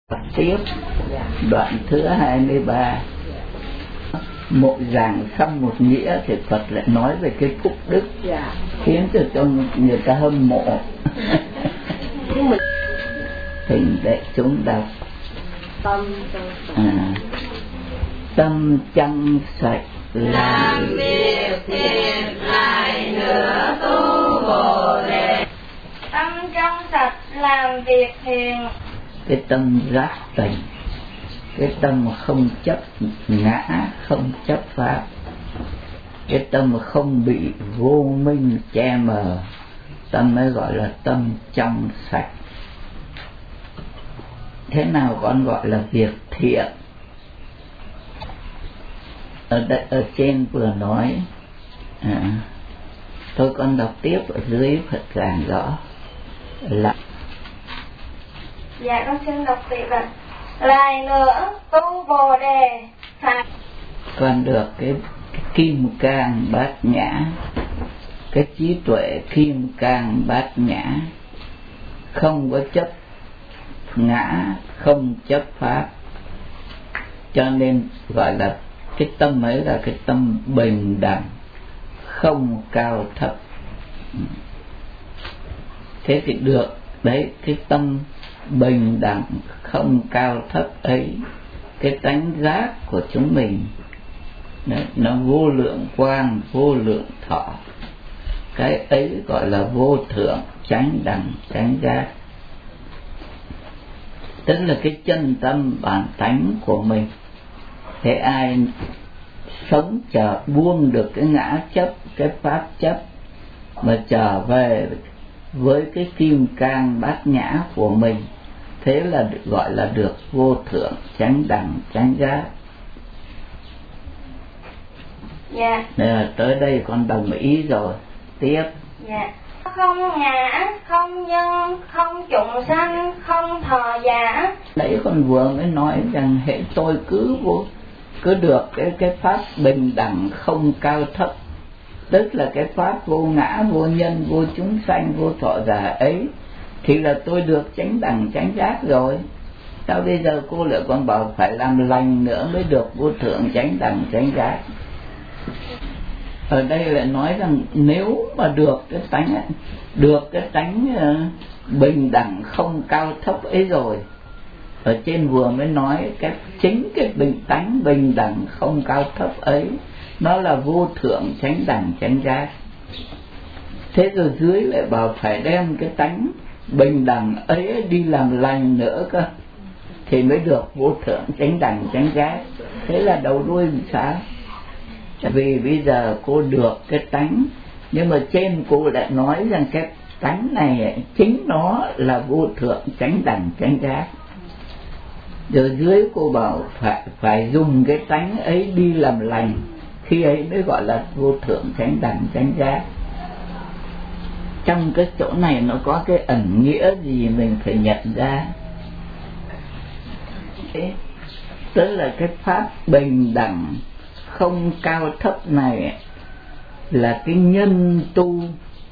Tiếp đoạn thứ 23. Một giảng xong một nghĩa thì Phật lại nói về cái phúc đức, khiến cho người ta hâm mộ. Thỉnh đệ chúng đọc. Tâm trong sạch làm việc thiện lại nữa tu Bồ Đề. Tâm trong sạch làm việc thiện. Cái tâm giác tỉnh, cái tâm không chấp ngã, không chấp pháp, cái tâm không bị vô minh che mờ, tâm mới gọi là tâm trong sạch. Thế nào con gọi là việc thiện? Ở trên vừa nói, thôi con đọc tiếp ở dưới Phật giảng rõ là. Dạ con xin đọc tiếp ạ. Lại nữa tu Bồ Đề phải con được cái kim cang bát nhã, cái trí tuệ kim cang bát nhã, không có chấp ngã, không chấp pháp, cho nên gọi là cái tâm ấy là cái tâm bình đẳng, không cao thấp. Thế thì được đấy, cái tâm bình đẳng không cao thấp ấy, cái tánh giác của chúng mình đấy, nó vô lượng quang, vô lượng thọ, cái ấy gọi là vô thượng chánh đẳng chánh giác. Tức là cái chân tâm bản tánh của mình. Thế ai sống trở buông được cái ngã chấp, cái pháp chấp, mà trở về với cái kim cang bát nhã của mình, thế là gọi là được vô thượng chánh đẳng chánh giác. Dạ. Tới đây con đồng ý rồi. Tiếp. Dạ. Không ngã, không nhân, không chúng sanh, không thọ giả. Nãy con vừa mới nói rằng hệ tôi cứ được cái pháp bình đẳng không cao thấp, tức là cái pháp vô ngã, vô nhân, vô chúng sanh, vô thọ giả ấy, thì là tôi được chánh đẳng chánh giác rồi. Sao bây giờ cô lại còn bảo phải làm lành nữa mới được vô thượng chánh đẳng chánh giác? Ở đây lại nói rằng nếu mà được cái tánh bình đẳng không cao thấp ấy rồi, ở trên vừa mới nói chính cái tánh bình đẳng không cao thấp ấy, nó là vô thượng chánh đẳng chánh giác. Thế rồi dưới lại bảo phải đem cái tánh bình đẳng ấy đi làm lành nữa cơ, thì mới được vô thượng chánh đẳng chánh giác. Thế là đầu đuôi làm sao? Vì bây giờ cô được cái tánh, nhưng mà trên cô lại nói rằng cái tánh này chính nó là vô thượng chánh đẳng chánh giác. Rồi dưới cô bảo phải dùng cái tánh ấy đi làm lành, khi ấy mới gọi là vô thượng chánh đẳng chánh giác. Trong cái chỗ này nó có cái ẩn nghĩa gì mình phải nhận ra. Tức là cái pháp bình đẳng không cao thấp này là cái nhân tu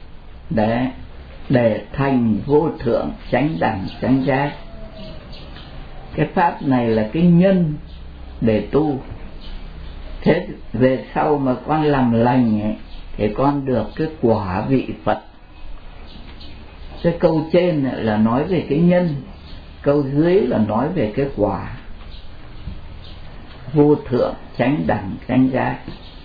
để thành vô thượng chánh đẳng chánh giác. Cái pháp này là cái nhân để tu. Thế về sau mà con làm lành ấy, thì con được cái quả vị Phật. Cái câu trên là nói về cái nhân, câu dưới là nói về cái quả. Vô thượng chánh đẳng chánh giác.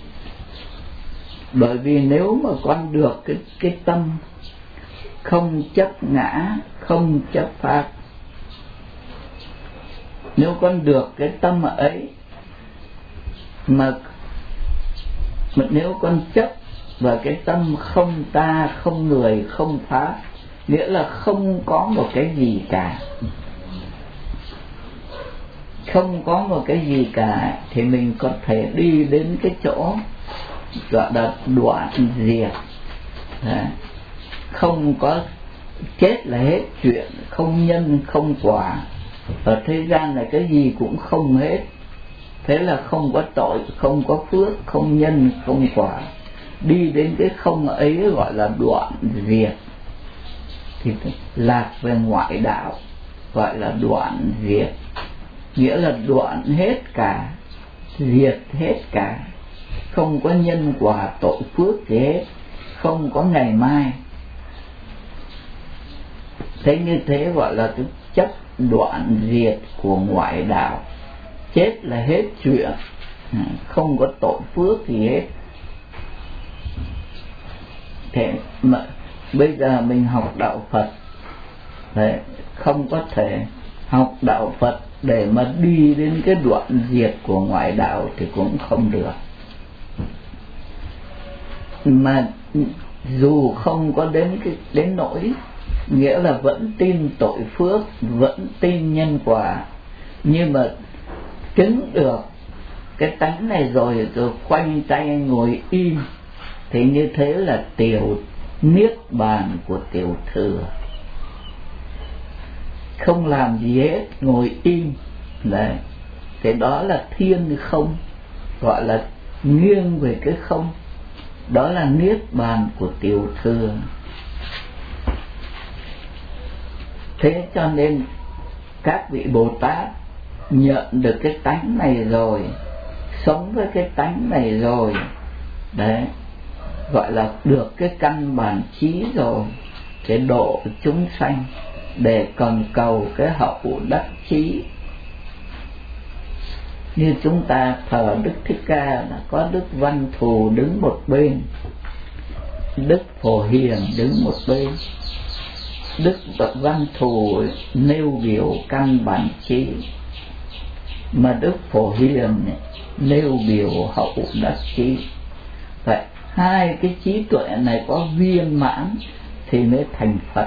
Bởi vì nếu mà con được cái tâm không chấp ngã, không chấp pháp, nếu con được cái tâm ấy mà nếu con chấp vào cái tâm không ta, không người, không pháp, nghĩa là không có một cái gì cả, không có một cái gì cả, thì mình có thể đi đến cái chỗ gọi là đoạn diệt. Không có chết là hết chuyện, không nhân không quả. Ở thế gian này cái gì cũng không hết. Thế là không có tội, không có phước, không nhân không quả. Đi đến cái không ấy gọi là đoạn diệt, thì lạc về ngoại đạo, gọi là đoạn diệt. nghĩa là đoạn hết cả, diệt hết cả, không có nhân quả tội phước gì hết, không có ngày mai. Thế như thế gọi là cái chất đoạn diệt của ngoại đạo. Chết là hết chuyện, không có tội phước gì hết. Thế mà bây giờ mình học đạo Phật, đấy, không có thể học đạo Phật để mà đi đến cái đoạn diệt của ngoại đạo thì cũng không được. Mà dù không có đến nỗi, nghĩa là vẫn tin tội phước, vẫn tin nhân quả, nhưng mà chứng được cái tánh này rồi khoanh tay ngồi im, thì như thế là tiểu niết bàn của tiểu thừa. Không làm gì hết, ngồi im. Đấy, cái đó là thiên không, gọi là nghiêng về cái không. Đó là niết bàn của tiểu thừa. Thế cho nên các vị Bồ Tát nhận được cái tánh này rồi, sống với cái tánh này rồi, đấy, gọi là được cái căn bản trí rồi, để độ chúng sanh, để cần cầu cái hậu đắc chí. Như chúng ta thờ Đức Thích Ca là có Đức Văn Thù đứng một bên, Đức Phổ Hiền đứng một bên. Đức Văn Thù nêu biểu căn bản trí, mà Đức Phổ Hiền nêu biểu hậu đắc chí. Vậy hai cái trí tuệ này có viên mãn thì mới thành Phật.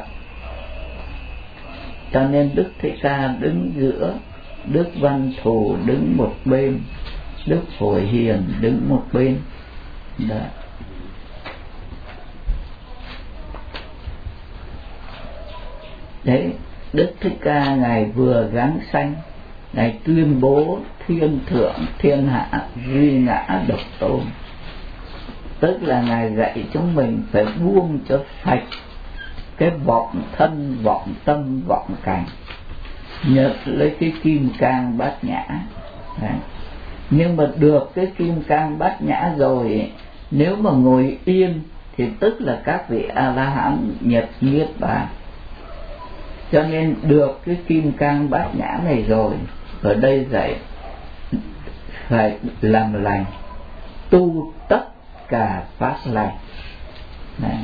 Cho nên Đức Thích Ca đứng giữa, Đức Văn Thù đứng một bên, Đức Phổ Hiền đứng một bên. Đó. Đấy, Đức Thích Ca Ngài vừa giáng sanh, Ngài tuyên bố thiên thượng thiên hạ duy ngã độc tôn. Tức là Ngài dạy chúng mình phải buông cho sạch cái vọng thân, vọng tâm, vọng cảnh, nhận lấy cái kim cang bát nhã. Đấy. Nhưng mà được cái kim cang bát nhã rồi, nếu mà ngồi yên thì tức là các vị A-la-hán nhập niết bàn. Cho nên được cái kim cang bát nhã này rồi, ở đây dạy phải làm lành, tu tất cả pháp lành. Đấy.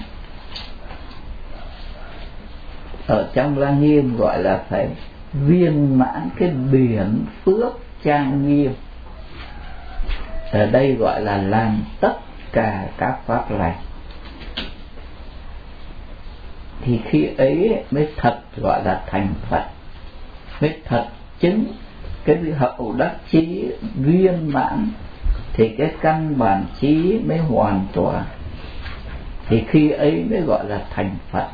Ở trong Lăng Nghiêm gọi là phải viên mãn cái biển phước trang nghiêm. Ở đây gọi là làm tất cả các pháp lành. Thì khi ấy mới thật gọi là thành Phật, mới thật chứng cái hậu đắc chí viên mãn, thì cái căn bản trí mới hoàn toàn, thì khi ấy mới gọi là thành Phật.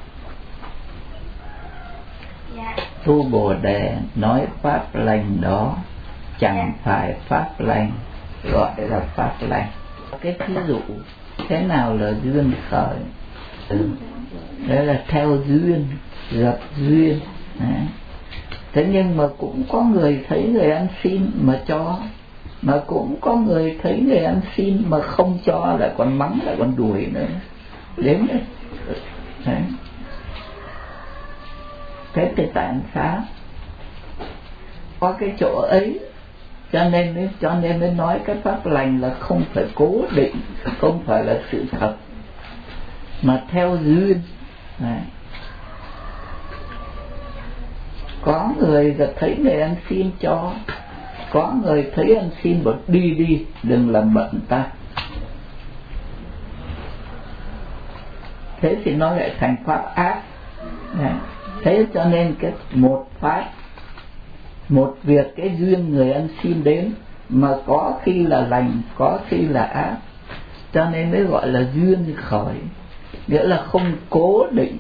Tu Bồ Đề nói pháp lành đó chẳng phải pháp lành, gọi là pháp lành. Cái thí dụ thế nào là duyên khởi? Đấy là theo duyên, gặp duyên. Đấy. Thế nhưng mà cũng có người thấy người ăn xin mà cho, mà cũng có người thấy người ăn xin mà không cho, lại còn mắng, lại còn đuổi nữa. Đến đấy. Đấy. Thế thì tại sao? Có cái chỗ ấy, cho nên mới nói cái pháp lành là không phải cố định, không phải là sự thật, mà theo duyên. Đấy. Có người thấy người ăn xin cho, có người thấy ăn xin bảo đi đừng làm bận ta. Thế thì nó lại thành pháp ác. Đấy. Thế cho nên cái một pháp, một việc, cái duyên người ăn xin đến mà có khi là lành, có khi là ác, cho nên mới gọi là duyên khởi, nghĩa là không cố định.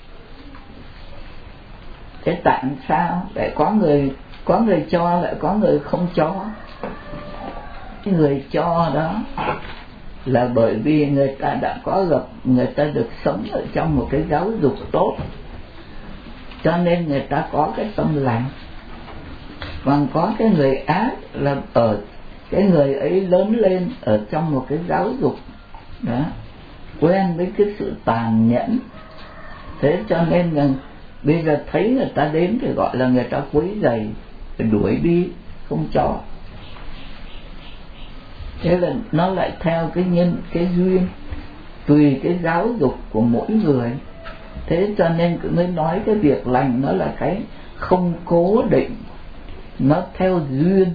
Thế tại sao lại có người cho, lại có người không cho? Cái người cho đó là bởi vì người ta đã có gặp, người ta được sống ở trong một cái giáo dục tốt, cho nên người ta có cái tâm lành. Còn có cái người ác là ở cái người ấy lớn lên ở trong một cái giáo dục đó, quen với cái sự tàn nhẫn, thế cho nên là bây giờ thấy người ta đến thì gọi là người ta quấy rầy, đuổi đi không cho. Thế là nó lại theo cái duyên, tùy cái giáo dục của mỗi người. Thế cho nên mới nói cái việc lành nó là cái không cố định, nó theo duyên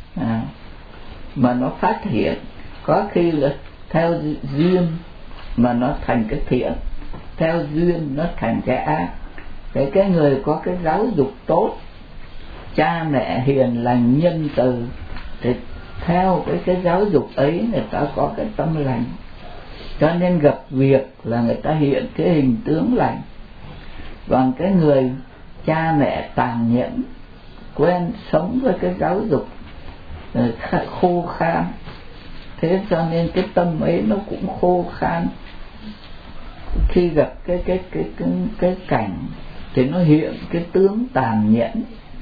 mà nó phát hiện. Có khi là theo duyên mà nó thành cái thiện, theo duyên nó thành cái ác. Cái người có cái giáo dục tốt, cha mẹ hiền lành nhân từ, thì theo cái giáo dục ấy người ta có cái tâm lành, cho nên gặp việc là người ta hiện cái hình tướng lành. Còn cái người cha mẹ tàn nhẫn, quen sống với cái giáo dục khô khan, thế cho nên cái tâm ấy nó cũng khô khan. Khi gặp cái cảnh thì nó hiện cái tướng tàn nhẫn.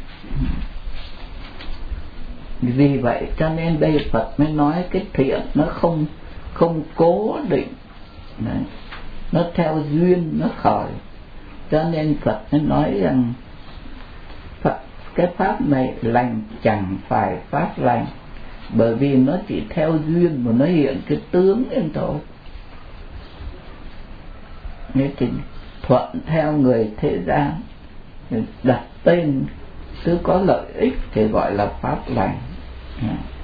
Vì vậy cho nên đây Phật mới nói cái thiện nó không cố định. Đấy. Nó theo duyên nó khởi. Cho nên Phật mới nói rằng cái pháp này lành chẳng phải pháp lành, bởi vì nó chỉ theo duyên mà nó hiện cái tướng lên thôi. Nên thì thuận theo người thế gian, đặt tên cứ có lợi ích thì gọi là pháp lành.